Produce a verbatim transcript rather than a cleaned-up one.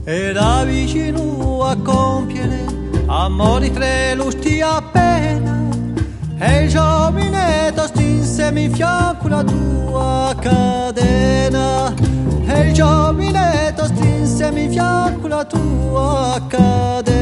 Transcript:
e da vicino a compiere amori tre lusti appena, e il giovinetto stinsemi fianco la tua cadena, e il giovinetto stinsemi fianco la tua cadena.